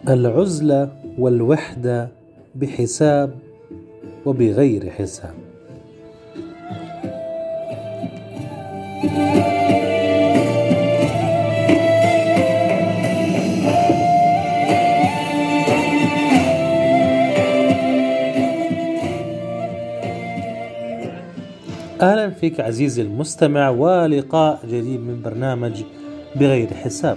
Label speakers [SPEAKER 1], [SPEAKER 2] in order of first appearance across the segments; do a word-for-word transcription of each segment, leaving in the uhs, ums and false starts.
[SPEAKER 1] العزلة والوحدة بحساب وبغير حساب. أهلا فيك عزيزي المستمع، ولقاء جديد من برنامج بغير حساب.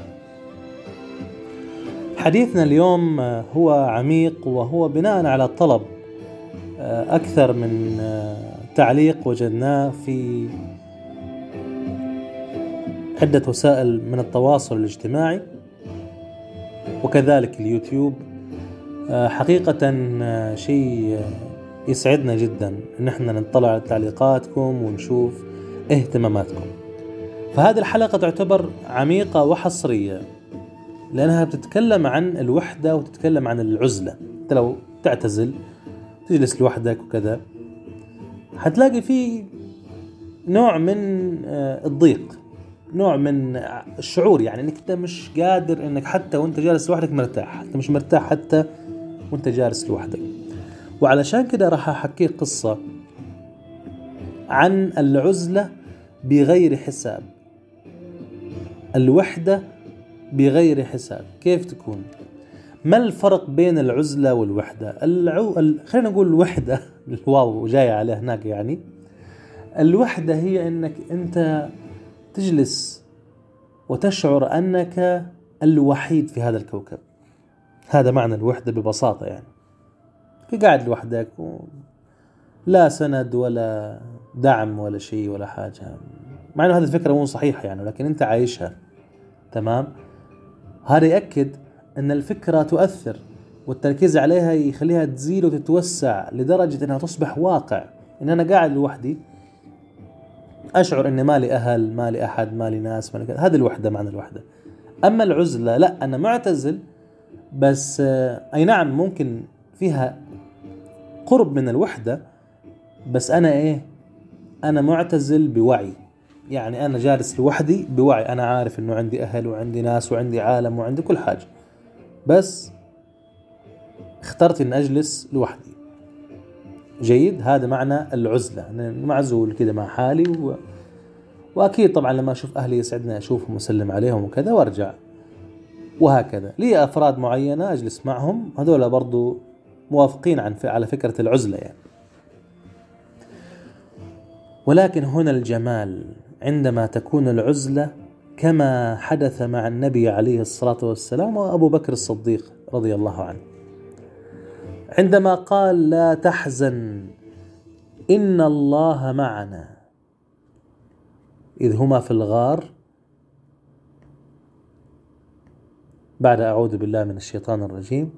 [SPEAKER 1] حديثنا اليوم هو عميق، وهو بناء على طلب أكثر من تعليق وجدناه في عدة وسائل من التواصل الاجتماعي وكذلك اليوتيوب. حقيقة شيء يسعدنا جدا ان احنا نطلع على تعليقاتكم ونشوف اهتماماتكم. فهذه الحلقة تعتبر عميقة وحصرية، لأنها بتتكلم عن الوحدة وتتكلم عن العزلة. انت لو تعتزل تجلس لوحدك وكذا، هتلاقي فيه نوع من الضيق، نوع من الشعور، يعني انك انت مش قادر انك حتى وانت جالس لوحدك مرتاح، انت مش مرتاح حتى وانت جالس لوحدك. وعلشان كده راح احكي قصة عن العزلة بغير حساب، الوحدة بغير حساب. كيف تكون؟ ما الفرق بين العزلة والوحدة؟ العو... ال... خلينا نقول الوحدة الواو جاية عليه هناك، يعني الوحدة هي انك انت تجلس وتشعر انك الوحيد في هذا الكوكب. هذا معنى الوحدة ببساطة، يعني قاعد لوحدك لا سند ولا دعم ولا شيء ولا حاجة، مع انه هذه الفكرة مو صحيحة يعني، لكن انت عايشها. تمام؟ هذا يأكد ان الفكرة تؤثر، والتركيز عليها يخليها تزيل وتتوسع لدرجة انها تصبح واقع. ان انا قاعد لوحدي اشعر ان مالي اهل، مالي احد، مالي ناس، مالي كذا. هذه الوحدة، معنى الوحدة. اما العزلة لا، انا معتزل بس اي نعم ممكن فيها قرب من الوحدة، بس أنا إيه؟ أنا معتزل بوعي، يعني أنا جالس لوحدي بوعي، أنا عارف إنه عندي أهل وعندي ناس وعندي عالم وعندي كل حاجة، بس اخترت إن أجلس لوحدي. جيد؟ هذا معنى العزلة، أنا معزول كده مع حالي و... وأكيد طبعا لما أشوف أهلي يسعدني أشوفهم وسلم عليهم وكذا وأرجع، وهكذا. لي أفراد معينة أجلس معهم، هذول برضو موافقين عن على فكرة العزلة يعني. ولكن هنا الجمال عندما تكون العزلة كما حدث مع النبي عليه الصلاة والسلام وأبو بكر الصديق رضي الله عنه، عندما قال لا تحزن إن الله معنا إذ هما في الغار، بعد أعوذ بالله من الشيطان الرجيم،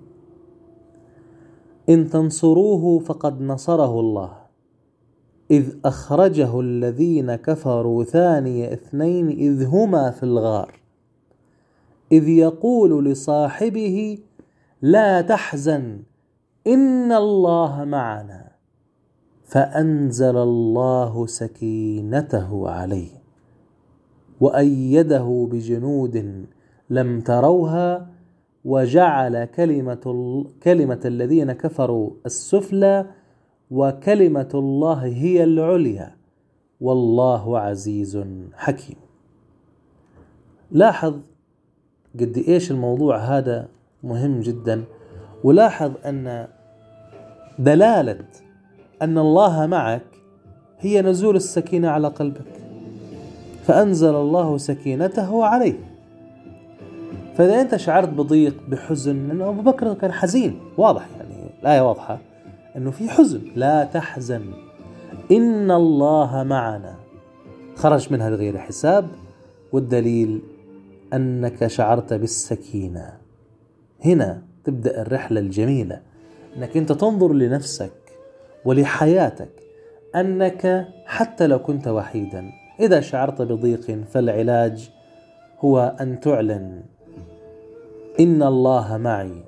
[SPEAKER 1] إن تنصروه فقد نصره الله إذ أخرجه الذين كفروا ثاني اثنين إذ هما في الغار إذ يقول لصاحبه لا تحزن إن الله معنا فأنزل الله سكينته عليه وأيده بجنود لم تروها وجعل كلمة, كلمة الذين كفروا السفلى وكلمة الله هي العليا والله عزيز حكيم. لاحظ قد إيش الموضوع هذا مهم جدا، ولاحظ أن دلالة أن الله معك هي نزول السكينة على قلبك، فأنزل الله سكينته عليه. فإذا أنت شعرت بضيق بحزن، لأنه أبو بكر كان حزين واضح، يعني الآية واضحة أنه في حزن، لا تحزن إن الله معنا، خرج منها بغير حساب، والدليل أنك شعرت بالسكينة. هنا تبدأ الرحلة الجميلة، أنك أنت تنظر لنفسك ولحياتك أنك حتى لو كنت وحيدا، إذا شعرت بضيق فالعلاج هو أن تعلن إن الله معي،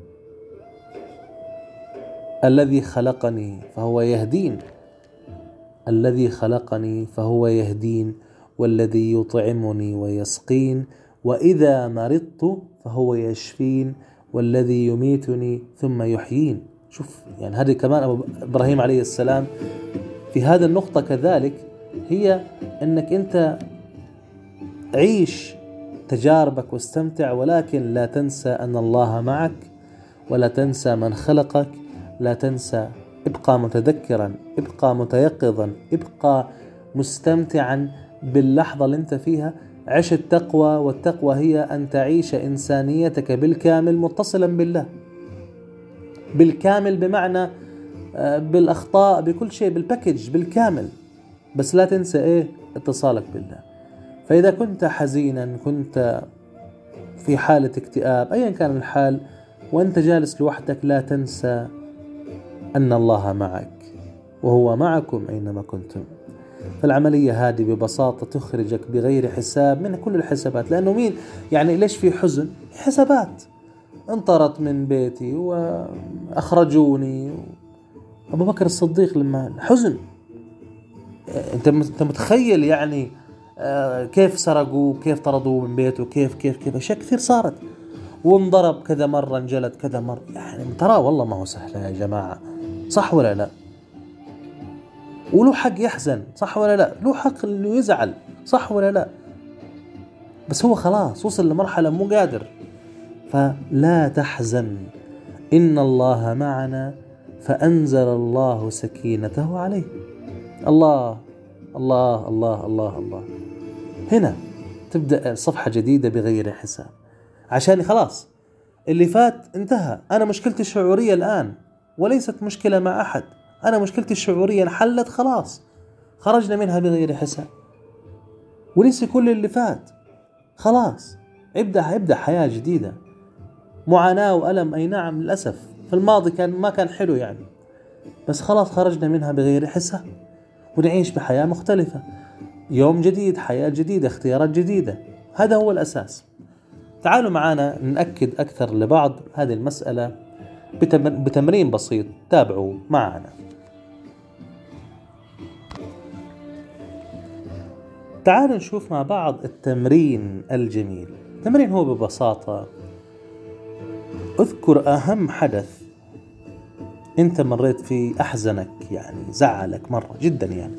[SPEAKER 1] الذي خلقني فهو يهدين، الذي خلقني فهو يهدين، والذي يطعمني ويسقين، وإذا مرضت فهو يشفين، والذي يميتني ثم يحيين. شوف يعني هذه كمان أبو إبراهيم عليه السلام في هذه النقطة كذلك، هي أنك أنت عيش تجاربك واستمتع، ولكن لا تنسى أن الله معك، ولا تنسى من خلقك، لا تنسى، ابقى متذكرا، ابقى متيقظا، ابقى مستمتعا باللحظة اللي انت فيها. عيش التقوى، والتقوى هي أن تعيش إنسانيتك بالكامل متصلا بالله، بالكامل بمعنى بالأخطاء بكل شيء، بالباكج بالكامل، بس لا تنسى إيه؟ اتصالك بالله. فإذا كنت حزينا، كنت في حالة اكتئاب، أيا كان الحال، وأنت جالس لوحدك، لا تنسى أن الله معك وهو معكم أينما كنتم. فالعملية هذه ببساطة تخرجك بغير حساب من كل الحسابات. لأنه مين يعني ليش في حزن؟ حسابات، انطرت من بيتي وأخرجوني. أبو بكر الصديق لما حزن، أنت متخيل يعني كيف سرقوا، كيف طردوا من بيته، كيف كيف كيف أشياء كثير صارت، وانضرب كذا مرة، انجلد كذا مرة. يعني ترى والله ما هو سهل يا جماعة، صح ولا لا؟ وله حق يحزن، صح ولا لا؟ له حق انه يزعل، صح ولا لا؟ بس هو خلاص وصل لمرحلة مو قادر. فلا تحزن، إن الله معنا، فأنزل الله سكينته عليه. الله الله الله الله الله. هنا تبدأ صفحة جديدة بغير حساب، عشان خلاص اللي فات انتهى. أنا مشكلتي الشعورية الآن وليست مشكلة مع أحد، أنا مشكلتي الشعورية انحلت خلاص، خرجنا منها بغير حساب، وليس كل اللي فات خلاص. ابدأ ابدأ حياة جديدة. معاناة وألم، أي نعم للأسف في الماضي كان ما كان حلو يعني، بس خلاص خرجنا منها بغير حساب، ونعيش بحياة مختلفة، يوم جديد، حياة جديدة، اختيارات جديدة. هذا هو الأساس. تعالوا معنا نأكد أكثر لبعض هذه المسألة بتمرين بسيط، تابعوا معنا. تعالوا نشوف مع بعض التمرين الجميل. التمرين هو ببساطة: اذكر أهم حدث أنت مريت فيه أحزنك، يعني زعلك مرة جدا يعني،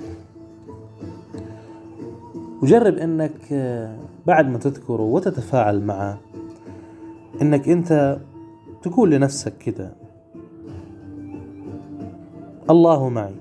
[SPEAKER 1] وجرب أنك بعد ما تذكره وتتفاعل معه أنك أنت تقول لنفسك كده: الله معي،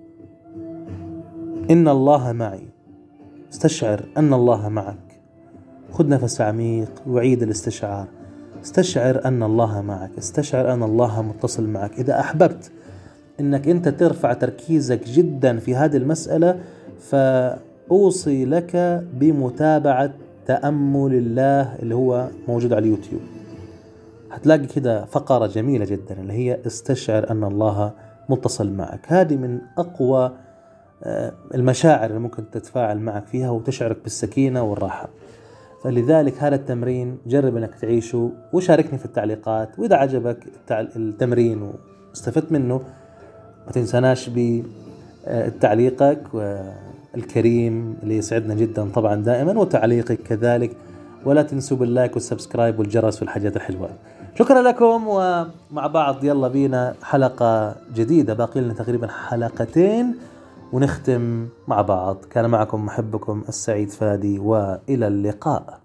[SPEAKER 1] إن الله معي. استشعر أن الله معك. خذ نفس عميق وعيد الاستشعار. استشعر أن الله معك، استشعر أن الله متصل معك. إذا أحببت أنك أنت ترفع تركيزك جدا في هذه المسألة، فأوصي لك بمتابعة تأمل الله اللي هو موجود على اليوتيوب. هتلاقي كده فقرة جميلة جدا اللي هي استشعر أن الله متصل معك. هذه من أقوى المشاعر اللي ممكن تتفاعل معك فيها وتشعرك بالسكينة والراحة. فلذلك هذا التمرين جرب أنك تعيشه، وشاركني في التعليقات. وإذا عجبك التمرين واستفدت منه، ما تنساناش بتعليقك الكريم اللي يسعدنا جدا طبعا دائما، وتعليقك كذلك. ولا تنسوا باللايك والسبسكرايب والجرس والحاجات الحلوة. شكرا لكم، ومع بعض يلا بينا حلقة جديدة، باقي لنا تقريبا حلقتين ونختم مع بعض. كان معكم محبكم السعيد فادي، وإلى اللقاء.